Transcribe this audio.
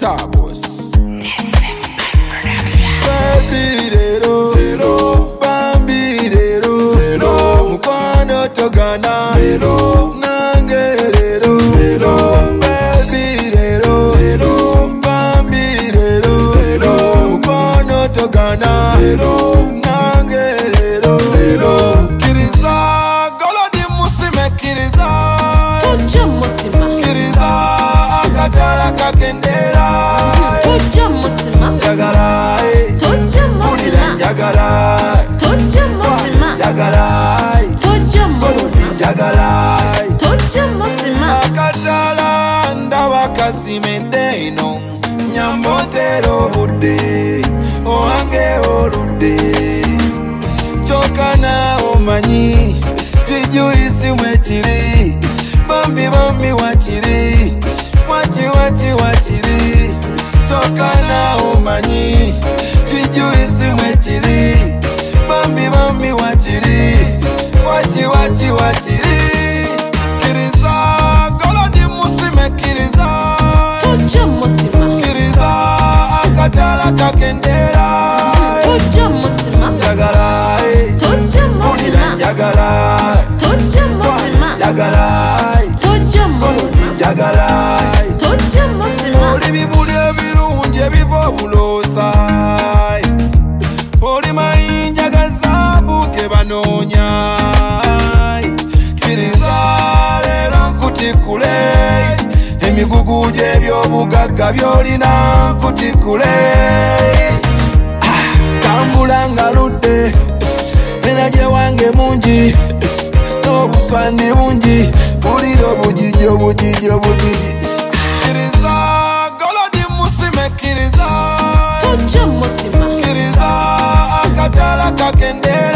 Starboss. Baby lero, bambi lero, mukwano togana lero, nange lero, baby lero, bambi lero, mukwano togana lero, nange lero, kiriza golodi musime kiriza, toja musima kiriza akatala kakendera, toja musima jagala, toja musima jagala, toja musima jagala, toja musima jagala, toja musima akatala ndaba kasimedde ino nyambotero budde owange oludde kyokana omanyi tijuyisi mwekiri bambi wakiri wakiri kyokana omanyi tijuyisi mwekiri bambi wakiri wakiri kiriza golodi musime kiriza toja musima kiriza akatala kakendera toja musima jagala toja musima jagala toja musima jagala toja musima jagala toja musima oli bimuli ebirungi ebiva obuloosa oli mayinja ga zaabu ge banoonya kiriza leero nkutikule emigugu gy'ebyobugagga by'olina nkutikule tambula nga ludde era gye wange mungi n'obuswani bungi bulira obugigi kiriza golodi musime kiriza toja musima kiriza akatala kakendera